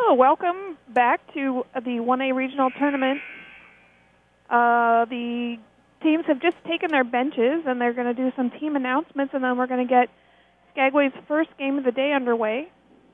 Hello, welcome back to the 1A Regional Tournament. The teams have just taken their benches, and they're going to do some team announcements, and then we're going to get Skagway's first game of the day underway.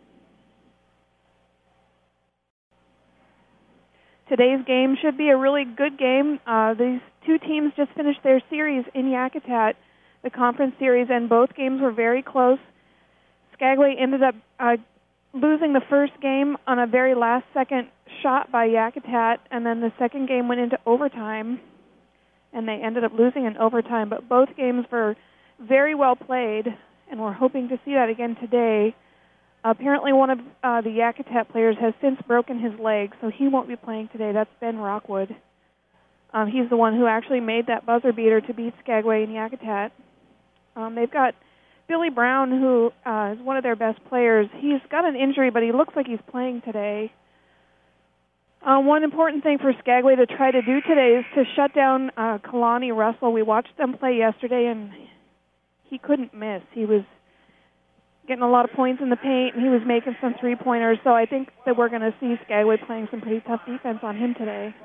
Today's game should be a really good game. These two teams just finished their series in Yakutat, the conference series, and both games were very close. Skagway ended up losing the first game on a very last-second shot by Yakutat, and then the second game went into overtime, and they ended up losing in overtime. But both games were very well played, and we're hoping to see that again today. Apparently one of the Yakutat players has since broken his leg, so he won't be playing today. That's Ben Rockwood. He's the one who actually made that buzzer beater to beat Skagway in Yakutat. They've got Billy Brown, who is one of their best players. He's got an injury, but he looks like he's playing today. One important thing for Skagway to try to do today is to shut down Kalani Russell. We watched them play yesterday, and he couldn't miss. He was getting a lot of points in the paint, and he was making some three-pointers. So I think that we're going to see Skagway playing some pretty tough defense on him today.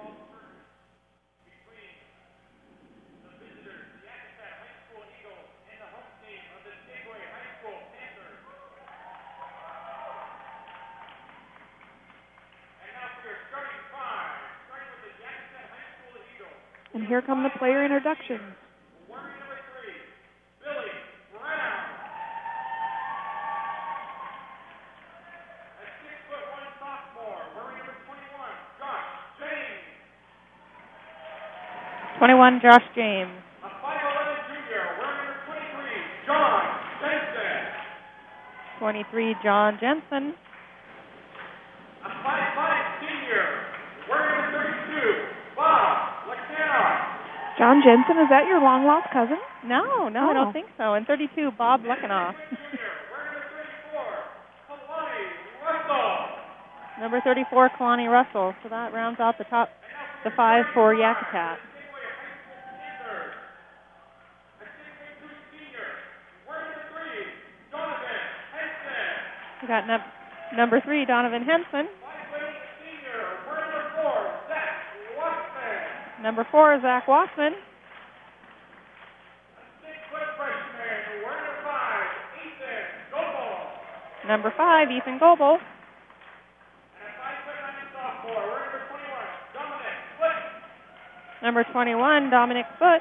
And here come the player introductions. Wearing number 3, Billy Brown. A 6'1" sophomore, wearing number 21, Josh James. 21, Josh James. A 5'11" junior, wearing number 23, John Jensen. 23, John Jensen. A 5'5" senior, wearing number 32, Bob. John Jensen, is that your long-lost cousin? No, I don't think so. And 32, Bob Luckenoff. Number 34, Kalani Russell. So that rounds out the 5 for Yakutat. We got number 3, Donovan Henson. Number 4, Zach Wassman. Number 5, Ethan Goebel. Number 21, Dominic Foote.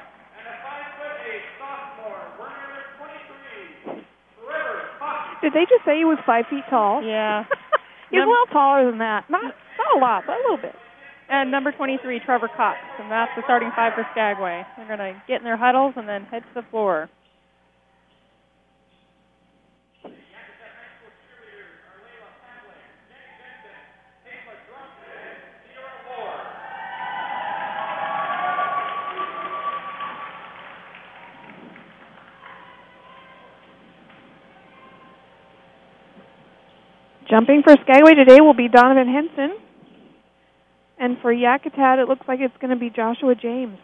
Did they just say he was 5 feet tall? Yeah. He's a little taller than that. Not a lot, but a little bit. And number 23, Trevor Cox. And that's the starting 5 for Skagway. They're going to get in their huddles and then head to the floor. Jumping for Skagway today will be Donovan Henson. And for Yakutat, it looks like it's going to be Joshua James.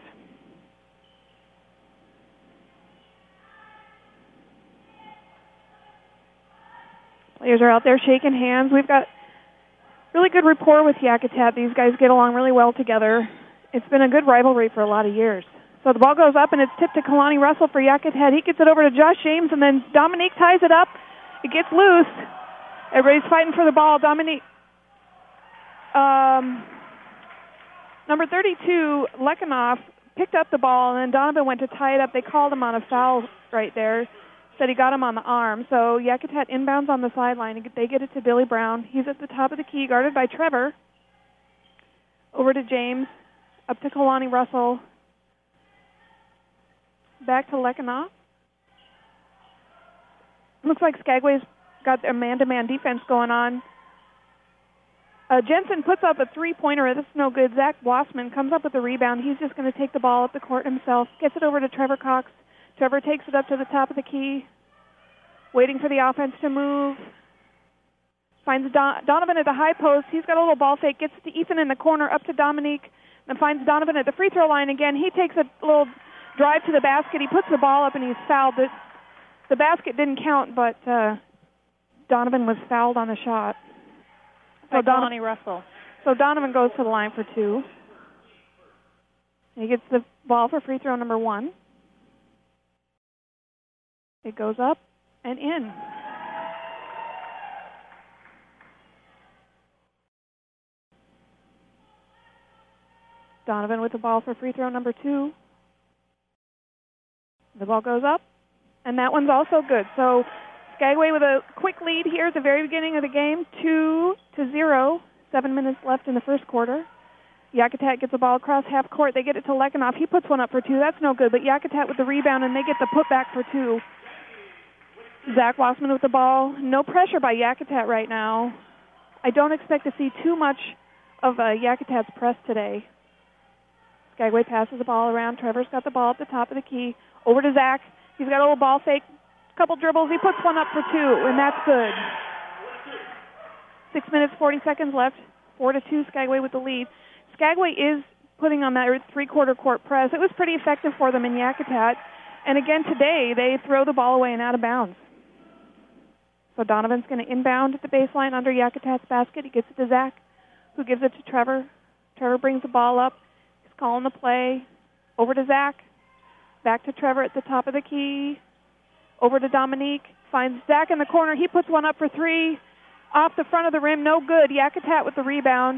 Players are out there shaking hands. We've got really good rapport with Yakutat. These guys get along really well together. It's been a good rivalry for a lot of years. So the ball goes up, and it's tipped to Kalani Russell for Yakutat. He gets it over to Josh James, and then Dominique ties it up. It gets loose. Everybody's fighting for the ball. Dominique... Number 32, Lekanoff, picked up the ball, and then Donovan went to tie it up. They called him on a foul right there. Said he got him on the arm. So Yakutat inbounds on the sideline. They get it to Billy Brown. He's at the top of the key, guarded by Trevor. Over to James. Up to Kalani Russell. Back to Lekanoff. Looks like Skagway's got a man-to-man defense going on. Jensen puts up a three-pointer. This is no good. Zach Wassman comes up with the rebound. He's just going to take the ball up the court himself. Gets it over to Trevor Cox. Trevor takes it up to the top of the key. Waiting for the offense to move. Finds Donovan at the high post. He's got a little ball fake. Gets it to Ethan in the corner. Up to Dominique. Then finds Donovan at the free throw line again. He takes a little drive to the basket. He puts the ball up and he's fouled. The basket didn't count, but Donovan was fouled on the shot. by Kalani Russell. So Donovan goes to the line for 2. He gets the ball for free throw number 1. It goes up and in. Donovan with the ball for free throw number 2. The ball goes up, and that one's also good. So Skagway with a quick lead here at the very beginning of the game, 2-0. 7 minutes left in the first quarter. Yakutat gets the ball across half court. They get it to Lekanoff. He puts one up for 2. That's no good, but Yakutat with the rebound, and they get the putback for 2. Zach Wassman with the ball. No pressure by Yakutat right now. I don't expect to see too much of Yakutat's press today. Skagway passes the ball around. Trevor's got the ball at the top of the key. Over to Zach. He's got a little ball fake. Couple dribbles. He puts one up for 2, and that's good. 6 minutes, 40 seconds left. 4-2, Skagway with the lead. Skagway is putting on that three-quarter court press. It was pretty effective for them in Yakutat. And again today, they throw the ball away and out of bounds. So Donovan's going to inbound at the baseline under Yakutat's basket. He gets it to Zach, who gives it to Trevor. Trevor brings the ball up. He's calling the play. Over to Zach. Back to Trevor at the top of the key. Over to Dominique. Finds Zach in the corner. He puts one up for 3. Off the front of the rim. No good. Yakutat with the rebound.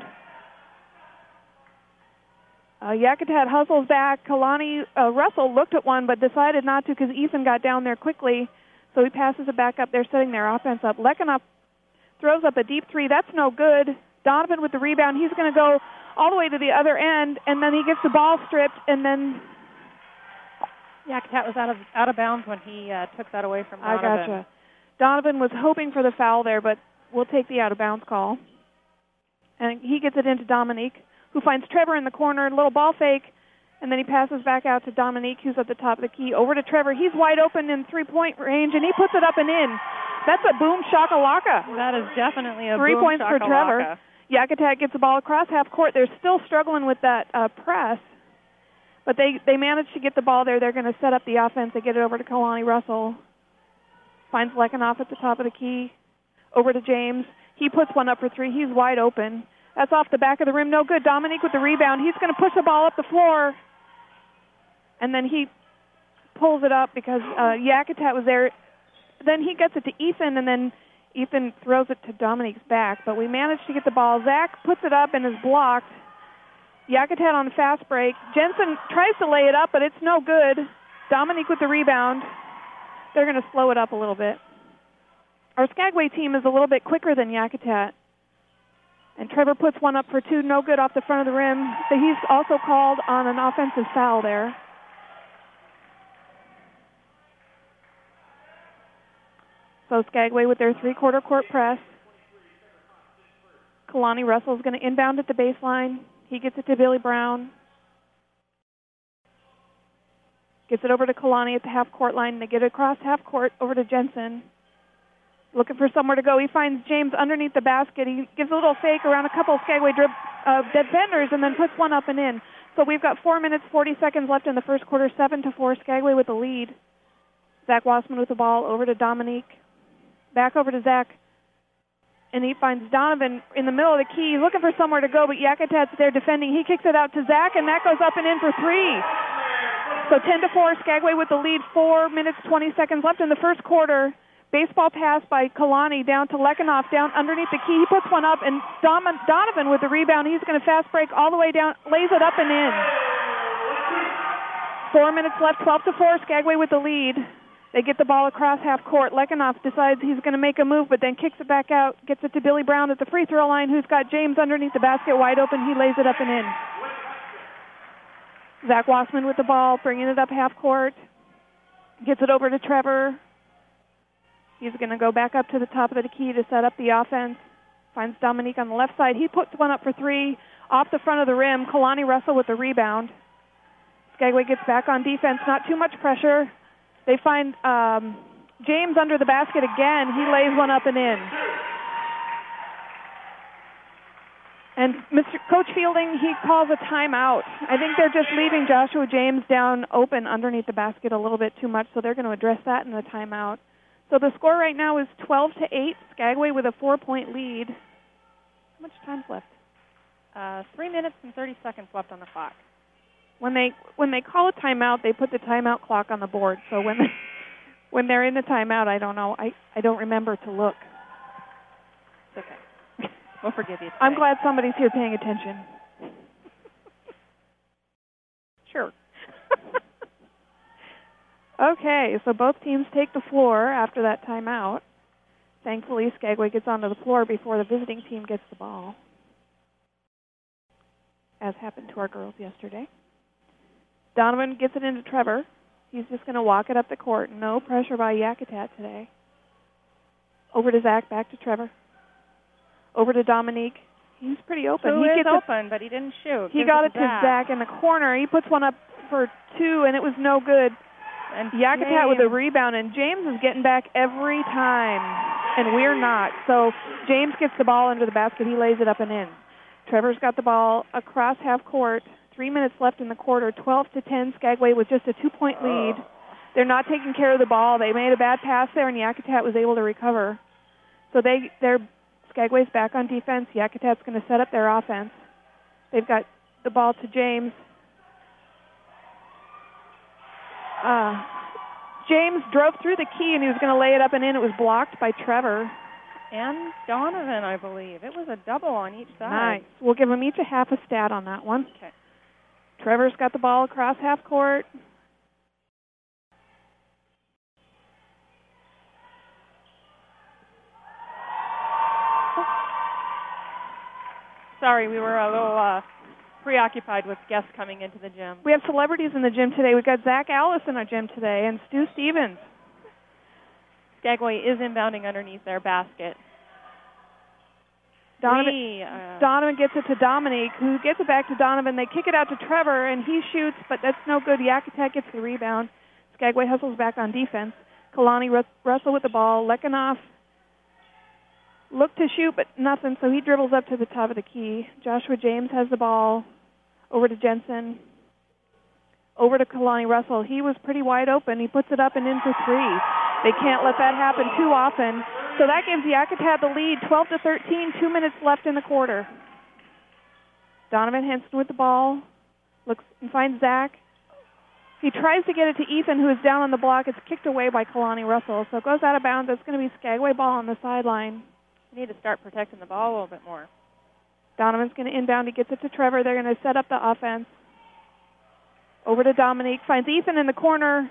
Yakutat hustles back. Kalani Russell looked at one but decided not to because Ethan got down there quickly. So he passes it back up. They're setting their offense up. Lekanoff throws up a deep 3. That's no good. Donovan with the rebound. He's going to go all the way to the other end, and then he gets the ball stripped, and then... Yakutat was out of bounds when he took that away from Donovan. I gotcha. Donovan was hoping for the foul there, but we'll take the out-of-bounds call. And he gets it into Dominique, who finds Trevor in the corner, little ball fake, and then he passes back out to Dominique, who's at the top of the key. Over to Trevor. He's wide open in three-point range, and he puts it up and in. That's a boom shakalaka. That is definitely a 3 boom points shakalaka. for Trevor. Yakutat gets the ball across half court. They're still struggling with that press, but they managed to get the ball there. They're going to set up the offense. They get it over to Kalani Russell. Finds Lekanoff at the top of the key. Over to James. He puts one up for 3. He's wide open. That's off the back of the rim. No good. Dominique with the rebound. He's going to push the ball up the floor. And then he pulls it up because Yakutat was there. Then he gets it to Ethan, and then Ethan throws it to Dominique's back. But we managed to get the ball. Zach puts it up and is blocked. Yakutat on the fast break. Jensen tries to lay it up, but it's no good. Dominique with the rebound. They're going to slow it up a little bit. Our Skagway team is a little bit quicker than Yakutat. And Trevor puts one up for 2, no good off the front of the rim. So he's also called on an offensive foul there. So Skagway with their three-quarter court press. Kalani Russell's going to inbound at the baseline. He gets it to Billy Brown. Gets it over to Kalani at the half-court line. They get it across half-court over to Jensen. Looking for somewhere to go. He finds James underneath the basket. He gives a little fake around a couple of Skagway defenders and then puts one up and in. So we've got 4 minutes, 40 seconds left in the first quarter. 7-4, Skagway with the lead. Zach Wassman with the ball over to Dominique. Back over to Zach. And he finds Donovan in the middle of the key. He's looking for somewhere to go, but Yakutat's there defending. He kicks it out to Zach, and that goes up and in for 3. So 10-4, Skagway with the lead. 4 minutes, 20 seconds left in the first quarter. Baseball pass by Kalani down to Lekanoff, down underneath the key. He puts one up, and Donovan with the rebound. He's going to fast break all the way down, lays it up and in. 4 minutes left, 12-4, Skagway with the lead. They get the ball across half court. Lekanoff decides he's going to make a move, but then kicks it back out, gets it to Billy Brown at the free throw line, who's got James underneath the basket wide open. He lays it up and in. Zach Wassman with the ball, bringing it up half court. Gets it over to Trevor. He's going to go back up to the top of the key to set up the offense. Finds Dominique on the left side. He puts one up for 3 off the front of the rim. Kalani Russell with the rebound. Skagway gets back on defense. Not too much pressure. They find James under the basket again. He lays one up and in. And Coach Fielding, he calls a timeout. I think they're just leaving Joshua James down open underneath the basket a little bit too much, so they're going to address that in the timeout. So the score right now is 12-8, Skagway with a 4-point lead. How much time's left? 3 minutes and 30 seconds left on the clock. When they call a timeout, they put the timeout clock on the board. So when they're in the timeout, I don't know. I don't remember to look. It's okay. We'll forgive you today. I'm glad somebody's here paying attention. Sure. Okay, so both teams take the floor after that timeout. Thankfully, Skagway gets onto the floor before the visiting team gets the ball, as happened to our girls yesterday. Donovan gets it into Trevor. He's just going to walk it up the court. No pressure by Yakutat today. Over to Zach, back to Trevor. Over to Dominique. He's pretty open. He gets open, but he didn't shoot. He got it to Zach in the corner. He puts one up for two, and it was no good. And Yakutat with a rebound, and James is getting back every time, and we're not. So James gets the ball under the basket. He lays it up and in. Trevor's got the ball across half court. 3 minutes left in the quarter. 12-10. Skagway with just a 2-point lead. They're not taking care of the ball. They made a bad pass there, and Yakutat was able to recover. So Skagway's back on defense. Yakutat's going to set up their offense. They've got the ball to James. James drove through the key, and he was going to lay it up and in. It was blocked by Trevor. And Donovan, I believe. It was a double on each side. Nice. We'll give them each a half a stat on that one. Okay. Trevor's got the ball across half court. Sorry, we were a little preoccupied with guests coming into the gym. We have celebrities in the gym today. We've got Zach Alice in our gym today and Stu Stevens. Skagway is inbounding underneath their basket. Donovan gets it to Dominique, who gets it back to Donovan. They kick it out to Trevor, and he shoots, but that's no good. Yakutat gets the rebound. Skagway hustles back on defense. Kalani Russell with the ball. Lekanoff looked to shoot, but nothing, so he dribbles up to the top of the key. Joshua James has the ball. Over to Jensen. Over to Kalani Russell. He was pretty wide open. He puts it up and in for three. They can't let that happen too often. So that gives Yakutat the lead, 12-13, 2 minutes left in the quarter. Donovan Henson with the ball. Looks and finds Zach. He tries to get it to Ethan, who is down on the block. It's kicked away by Kalani Russell. So it goes out of bounds. It's going to be Skagway ball on the sideline. We need to start protecting the ball a little bit more. Donovan's going to inbound. He gets it to Trevor. They're going to set up the offense. Over to Dominique. Finds Ethan in the corner.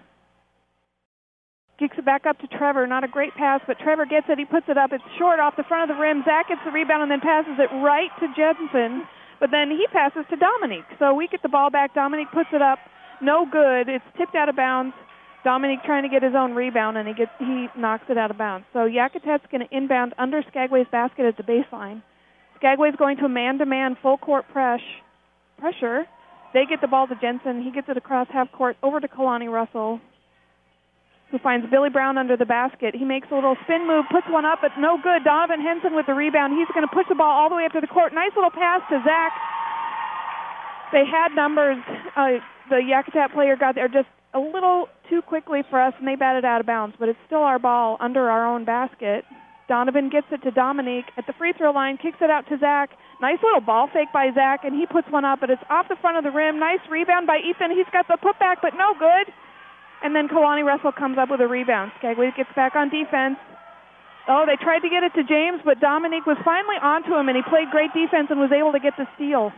Kicks it back up to Trevor. Not a great pass, but Trevor gets it. He puts it up. It's short off the front of the rim. Zach gets the rebound and then passes it right to Jensen. But then he passes to Dominique. So we get the ball back. Dominique puts it up. No good. It's tipped out of bounds. Dominique trying to get his own rebound, and he knocks it out of bounds. So Yakutat's going to inbound under Skagway's basket at the baseline. Skagway's going to man-to-man full-court pressure. They get the ball to Jensen. He gets it across half court over to Kalani Russell, who finds Billy Brown under the basket. He makes a little spin move, puts one up, but no good. Donovan Henson with the rebound. He's going to push the ball all the way up to the court. Nice little pass to Zach. They had numbers. The Yakutat player got there just a little too quickly for us, and they batted out of bounds, but it's still our ball under our own basket. Donovan gets it to Dominique at the free throw line, kicks it out to Zach. Nice little ball fake by Zach, and he puts one up, but it's off the front of the rim. Nice rebound by Ethan. He's got the putback, but no good. And then Kalani Russell comes up with a rebound. Skagway gets back on defense. Oh, they tried to get it to James, but Dominique was finally onto him, and he played great defense and was able to get the steal.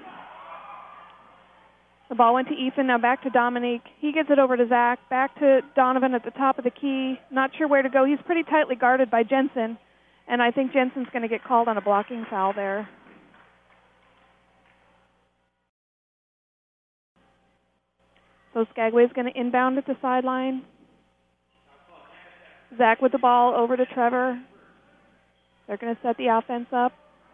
The ball went to Ethan, now back to Dominique. He gets it over to Zach, back to Donovan at the top of the key. Not sure where to go. He's pretty tightly guarded by Jensen, and I think Jensen's going to get called on a blocking foul there. So Skagway's going to inbound at the sideline. Zach with the ball over to Trevor. They're going to set the offense up.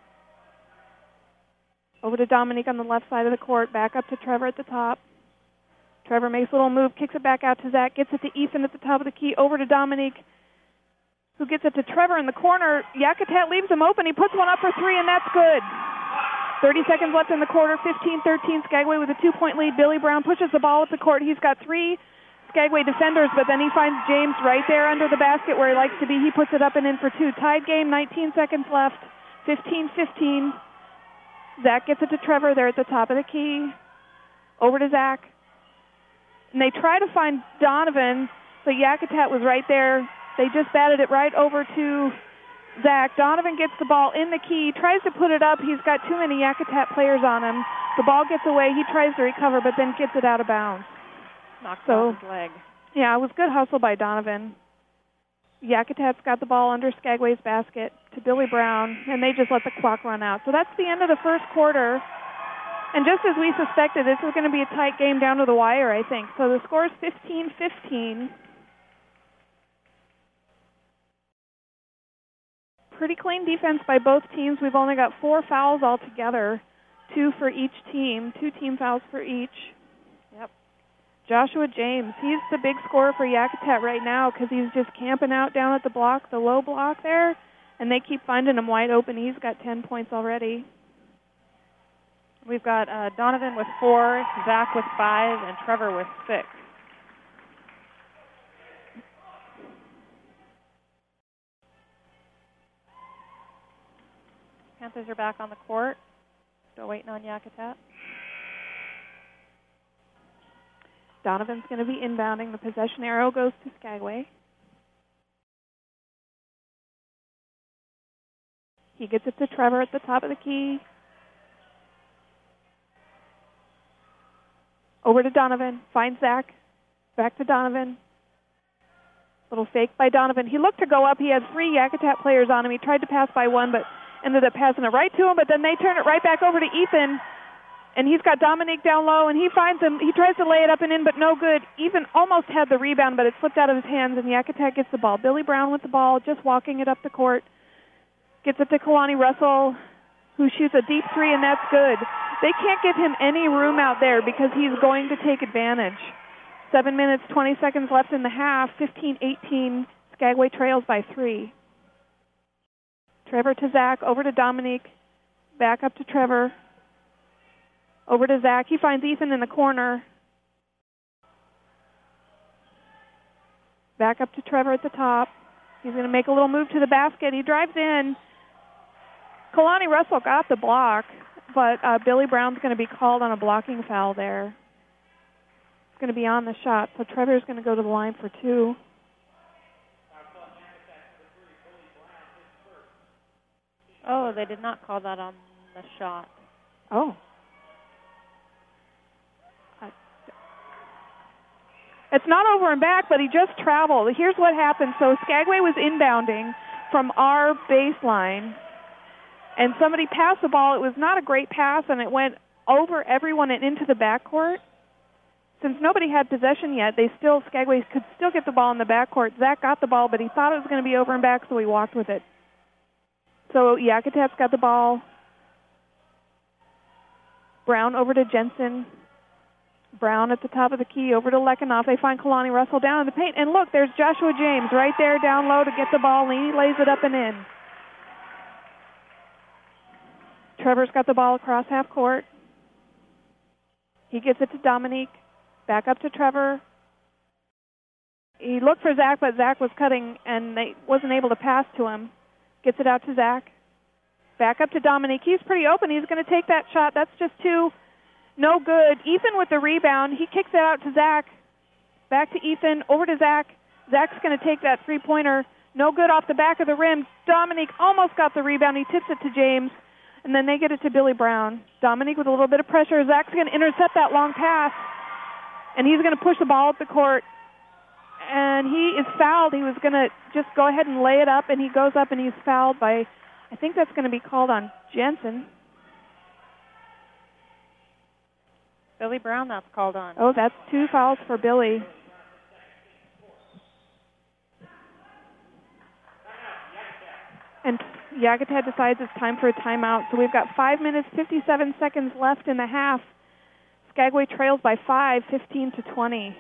Over to Dominique on the left side of the court. Back up to Trevor at the top. Trevor makes a little move, kicks it back out to Zach, gets it to Ethan at the top of the key. Over to Dominique, who gets it to Trevor in the corner. Yakutat leaves him open. He puts one up for three, and that's good. 30 seconds left in the quarter. 15-13. Skagway with a 2-point lead. Billy Brown pushes the ball up the court. He's got three Skagway defenders, but then he finds James right there under the basket where he likes to be. He puts it up and in for two. Tied game, 19 seconds left. 15-15. Zach gets it to Trevor. They're at the top of the key. Over to Zach. And they try to find Donovan, but Yakutat was right there. They just batted it right over to Zach. Donovan gets the ball in the key, tries to put it up. He's got too many Yakutat players on him. The ball gets away. He tries to recover, but then gets it out of bounds. Knocks off his leg. Yeah, it was good hustle by Donovan. Yakutat's got the ball under Skagway's basket to Billy Brown, and they just let the clock run out. So that's the end of the first quarter. And just as we suspected, this is going to be a tight game down to the wire, I think. So the score is 15-15. Pretty clean defense by both teams. We've only got 4 fouls altogether, 2 for each team, 2 team fouls for each. Yep. Joshua James, he's the big scorer for Yakutat right now because he's just camping out down at the block, the low block there, and they keep finding him wide open. He's got 10 points already. We've got Donovan with 4, Zach with 5, and Trevor with 6. Panthers are back on the court. Still waiting on Yakutat. Donovan's going to be inbounding. The possession arrow goes to Skagway. He gets it to Trevor at the top of the key. Over to Donovan. Finds Zach. Back to Donovan. Little fake by Donovan. He looked to go up. He had 3 Yakutat players on him. He tried to pass by one, but ended up passing it right to him. But then they turn it right back over to Ethan. And he's got Dominique down low, and he finds him. He tries to lay it up and in, but no good. Ethan almost had the rebound, but it slipped out of his hands, and Yakutat gets the ball. Billy Brown with the ball, just walking it up the court. Gets it to Kalani Russell, who shoots a deep 3, and that's good. They can't give him any room out there because he's going to take advantage. 7 minutes, 20 seconds left in the half. 15-18. Skagway trails by 3. Trevor to Zach, over to Dominique. Back up to Trevor. Over to Zach. He finds Ethan in the corner. Back up to Trevor at the top. He's going to make a little move to the basket. He drives in. Kalani Russell got the block, but Billy Brown's going to be called on a blocking foul there. It's going to be on the shot, so Trevor's going to go to the line for 2. Oh, they did not call that on the shot. Oh. It's not over and back, but he just traveled. Here's what happened. So Skagway was inbounding from our baseline, and somebody passed the ball. It was not a great pass, and it went over everyone and into the backcourt. Since nobody had possession yet, Skagway could still get the ball in the backcourt. Zach got the ball, but he thought it was going to be over and back, so he walked with it. So Yakutat's got the ball. Brown over to Jensen. Brown at the top of the key over to Lekanoff. They find Kalani Russell down in the paint. And look, there's Joshua James right there down low to get the ball, and he lays it up and in. Trevor's got the ball across half court. He gets it to Dominique. Back up to Trevor. He looked for Zach, but Zach was cutting, and they wasn't able to pass to him. Gets it out to Zach. Back up to Dominique. He's pretty open. He's going to take that shot. That's just 2. No good. Ethan with the rebound. He kicks it out to Zach. Back to Ethan. Over to Zach. Zach's going to take that 3-pointer. No good off the back of the rim. Dominique almost got the rebound. He tips it to James. And then they get it to Billy Brown. Dominique with a little bit of pressure. Zach's going to intercept that long pass. And he's going to push the ball up the court. And he is fouled. He was going to just go ahead and lay it up. And he goes up and he's fouled by, I think that's going to be called on Jensen. Billy Brown, that's called on. Oh, that's 2 fouls for Billy. And Yakutat decides it's time for a timeout. So we've got 5 minutes, 57 seconds left in the half. Skagway trails by 5, 15-20.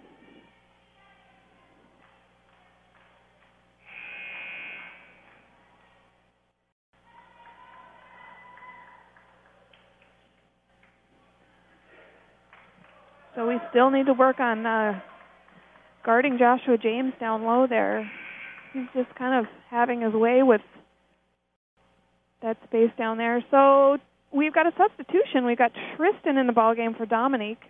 So we still need to work on guarding Joshua James down low there. He's just kind of having his way with that space down there. So we've got a substitution. We've got Tristan in the ballgame for Dominique.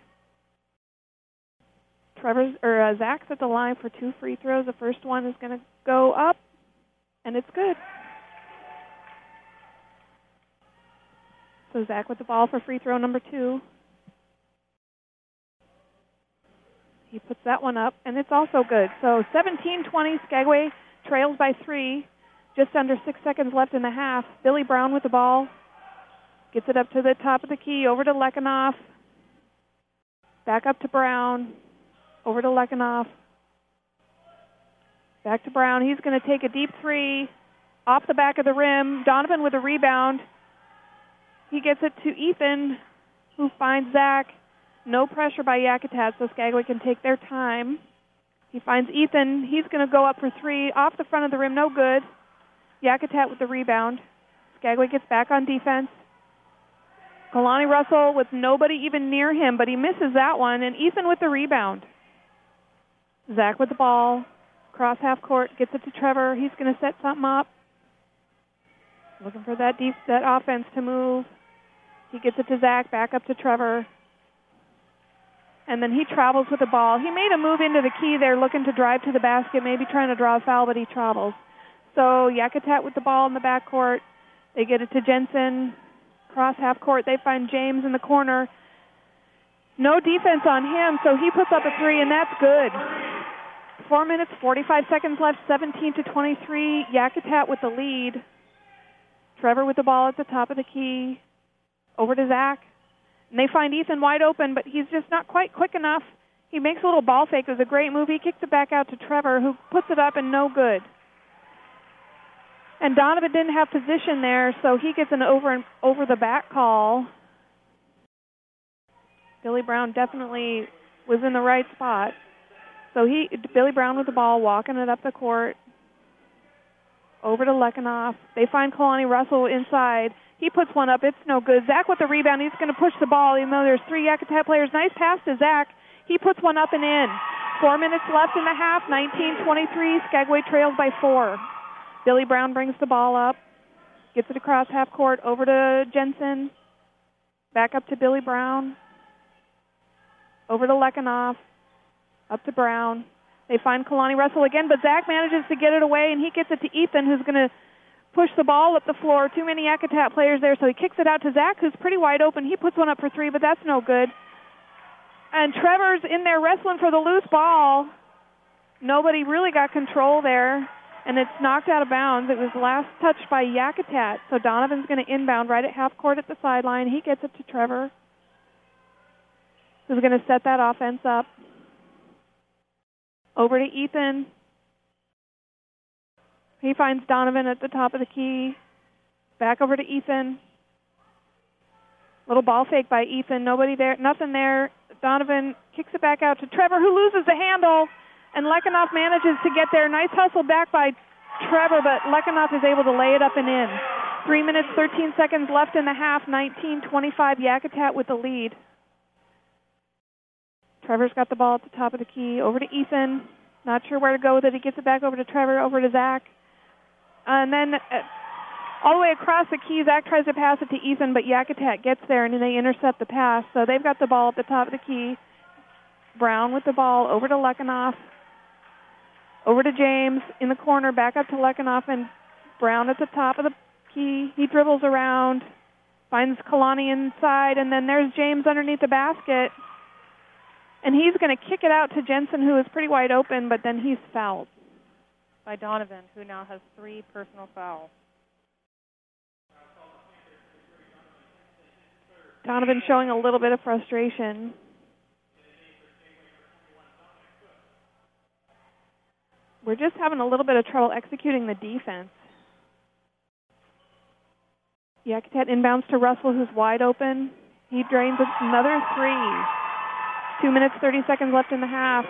Zach's at the line for 2 free throws. The first one is going to go up, and it's good. So Zach with the ball for free throw number 2. He puts that one up, and it's also good. So 17-20, Skagway trails by 3. Just under 6 seconds left in the half. Billy Brown with the ball. Gets it up to the top of the key, over to Lekanoff. Back up to Brown. Over to Lekanoff. Back to Brown. He's going to take a deep 3 off the back of the rim. Donovan with a rebound. He gets it to Ethan, who finds Zach. No pressure by Yakutat, so Skagway can take their time. He finds Ethan. He's going to go up for 3 off the front of the rim. No good. Yakutat with the rebound. Skagway gets back on defense. Kalani Russell with nobody even near him, but he misses that one. And Ethan with the rebound. Zach with the ball. Cross half court. Gets it to Trevor. He's going to set something up. Looking for that offense to move. He gets it to Zach. Back up to Trevor. And then he travels with the ball. He made a move into the key there, looking to drive to the basket, maybe trying to draw a foul, but he travels. So Yakutat with the ball in the backcourt. They get it to Jensen. Cross half court. They find James in the corner. No defense on him, so he puts up a 3, and that's good. 4 minutes, 45 seconds left, 17-23. Yakutat with the lead. Trevor with the ball at the top of the key. Over to Zach. And they find Ethan wide open, but he's just not quite quick enough. He makes a little ball fake. It was a great move. He kicks it back out to Trevor, who puts it up and no good. And Donovan didn't have position there, so he gets an over the back call. Billy Brown definitely was in the right spot. So Billy Brown with the ball, walking it up the court. Over to Lekanoff. They find Kalani Russell inside. He puts one up. It's no good. Zach with the rebound. He's going to push the ball, even though there's 3 Yakutat players. Nice pass to Zach. He puts one up and in. 4 minutes left in the half. 19-23. Skagway trails by 4. Billy Brown brings the ball up. Gets it across half court. Over to Jensen. Back up to Billy Brown. Over to Lekanoff. Up to Brown. They find Kalani Russell again, but Zach manages to get it away, and he gets it to Ethan, who's going to push the ball up the floor. Too many Yakutat players there, so he kicks it out to Zach, who's pretty wide open. He puts one up for 3, but that's no good. And Trevor's in there wrestling for the loose ball. Nobody really got control there, and it's knocked out of bounds. It was last touched by Yakutat, so Donovan's going to inbound right at half court at the sideline. He gets it to Trevor, who's going to set that offense up. Over to Ethan. He finds Donovan at the top of the key. Back over to Ethan. Little ball fake by Ethan. Nobody there. Nothing there. Donovan kicks it back out to Trevor, who loses the handle. And Lekanoff manages to get there. Nice hustle back by Trevor, but Lekanoff is able to lay it up and in. 3 minutes, 13 seconds left in the half. 19-25. Yakutat with the lead. Trevor's got the ball at the top of the key. Over to Ethan. Not sure where to go with it. He gets it back over to Trevor, over to Zach. And then all the way across the key, Zach tries to pass it to Ethan, but Yakutat gets there, and they intercept the pass. So they've got the ball at the top of the key. Brown with the ball, over to Lekanoff. Over to James in the corner, back up to Lekanoff, and Brown at the top of the key. He dribbles around, finds Kalani inside, and then there's James underneath the basket. And he's going to kick it out to Jensen, who is pretty wide open, but then he's fouled by Donovan, who now has 3 personal fouls. Donovan showing a little bit of frustration. We're just having a little bit of trouble executing the defense. Yakutat inbounds to Russell, who's wide open. He drains another 3. 2 minutes, 30 seconds left in the half.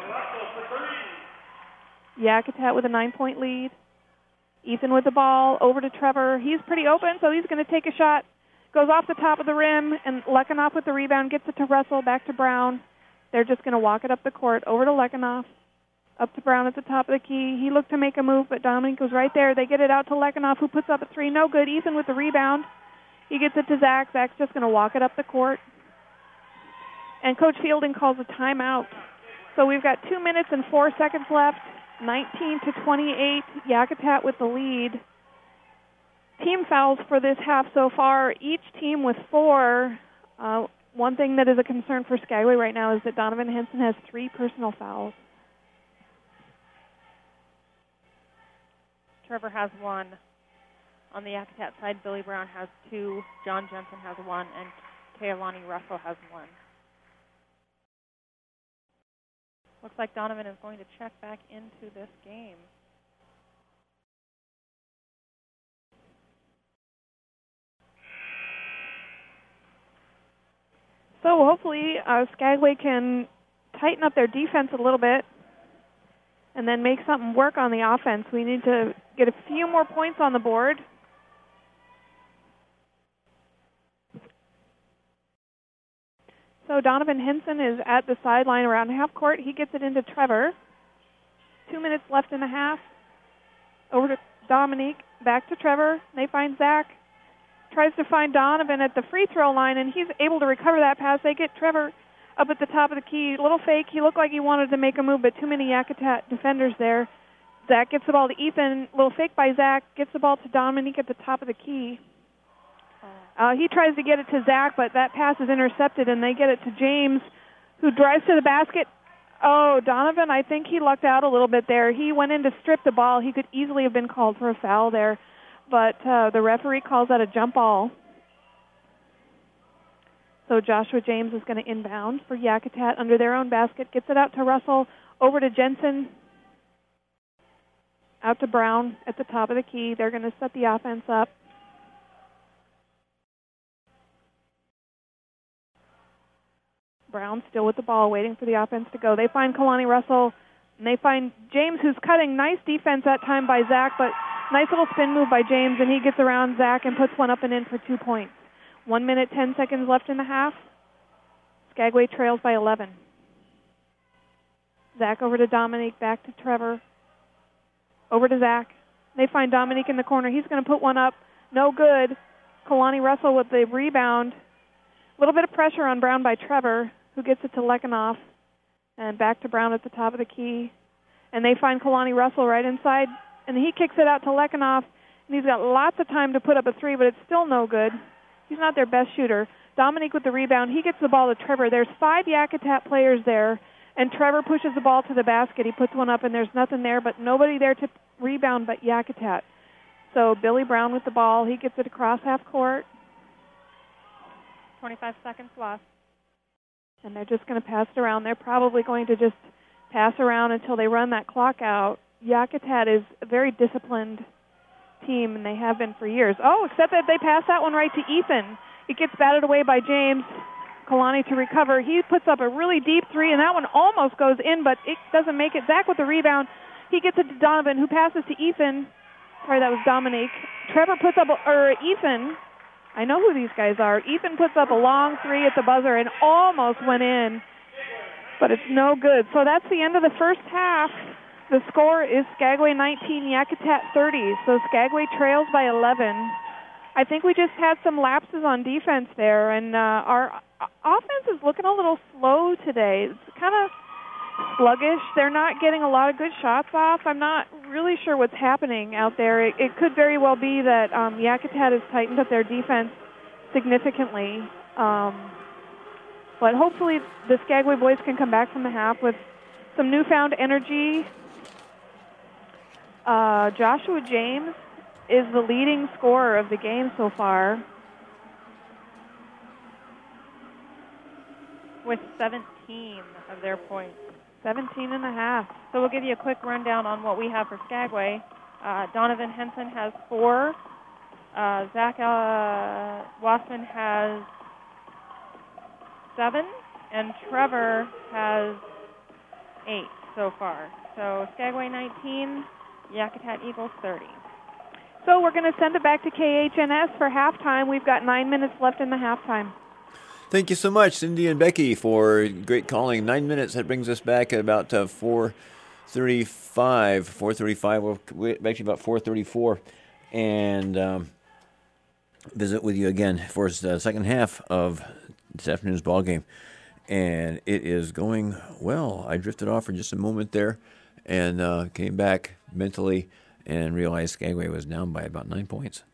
Yakutat with a 9-point lead. Ethan with the ball, over to Trevor. He's pretty open, so he's going to take a shot. Goes off the top of the rim, and Lekanoff with the rebound gets it to Russell, back to Brown. They're just going to walk it up the court, over to Lekanoff. Up to Brown at the top of the key. He looked to make a move, but Dominique was right there. They get it out to Lekanoff, who puts up a 3. No good. Ethan with the rebound. He gets it to Zach. Zach's just going to walk it up the court. And Coach Fielding calls a timeout. So we've got 2 minutes and 4 seconds left. 19-28, Yakutat with the lead. Team fouls for this half so far, each team with 4. One thing that is a concern for Skagway right now is that Donovan Henson has 3 personal fouls. Trevor has 1. On the Yakutat side, Billy Brown has 2, John Jensen has 1, and Keilani Russell has 1. Looks like Donovan is going to check back into this game. So hopefully Skagway can tighten up their defense a little bit and then make something work on the offense. We need to get a few more points on the board. So Donovan Henson is at the sideline around half court. He gets it into Trevor. 2 minutes left in the half. Over to Dominique. Back to Trevor. They find Zach. Tries to find Donovan at the free throw line, and he's able to recover that pass. They get Trevor up at the top of the key. Little fake. He looked like he wanted to make a move, but too many Yakutat defenders there. Zach gets the ball to Ethan. Little fake by Zach. Gets the ball to Dominique at the top of the key. He tries to get it to Zach, but that pass is intercepted, and they get it to James, who drives to the basket. Oh, Donovan, I think he lucked out a little bit there. He went in to strip the ball. He could easily have been called for a foul there, but the referee calls that a jump ball. So Joshua James is going to inbound for Yakutat under their own basket. Gets it out to Russell, over to Jensen, out to Brown at the top of the key. They're going to set the offense up. Brown still with the ball, waiting for the offense to go. They find Kalani Russell, and they find James, who's cutting. Nice defense that time by Zach, but nice little spin move by James, and he gets around Zach and puts one up and in for 2 points. 1 minute, 10 seconds left in the half. Skagway trails by 11. Zach over to Dominique, back to Trevor. Over to Zach. They find Dominique in the corner. He's going to put one up. No good. Kalani Russell with the rebound. A little bit of pressure on Brown by Trevor, who gets it to Lekanoff, and back to Brown at the top of the key. And they find Kalani Russell right inside, and he kicks it out to Lekanoff, and he's got lots of time to put up a 3, but it's still no good. He's not their best shooter. Dominique with the rebound. He gets the ball to Trevor. There's 5 Yakutat players there, and Trevor pushes the ball to the basket. He puts one up, and there's nothing there, but nobody there to rebound but Yakutat. So Billy Brown with the ball. He gets it across half court. 25 seconds left. And they're just going to pass it around. They're probably going to just pass around until they run that clock out. Yakutat is a very disciplined team, and they have been for years. Oh, except that they pass that one right to Ethan. It gets batted away by James. Kalani to recover. He puts up a really deep 3, and that one almost goes in, but it doesn't make it. Zach with the rebound. He gets it to Donovan, who passes to Ethan. Sorry, that was Dominique. Trevor puts up, Ethan. I know who these guys are. Ethan puts up a long 3 at the buzzer and almost went in, but it's no good. So that's the end of the first half. The score is Skagway 19, Yakutat 30. So Skagway trails by 11. I think we just had some lapses on defense there, and our offense is looking a little slow today. It's kind of sluggish. They're not getting a lot of good shots off. I'm not really sure what's happening out there. It could very well be that Yakutat has tightened up their defense significantly. But hopefully the Skagway boys can come back from the half with some newfound energy. Joshua James is the leading scorer of the game so far, with 17 of their points. 17 and a half. So we'll give you a quick rundown on what we have for Skagway. Donovan Henson has 4. Zach Wassman has 7. And Trevor has 8 so far. So Skagway 19, Yakutat Eagles 30. So we're going to send it back to KHNS for halftime. We've got 9 minutes left in the halftime. Thank you so much, Cindy and Becky, for great calling. 9 minutes. That brings us back at about 4:35. 4:35. Well, actually about 4:34. And visit with you again for the second half of this afternoon's ball game. And it is going well. I drifted off for just a moment there and came back mentally and realized Skagway was down by about 9 points.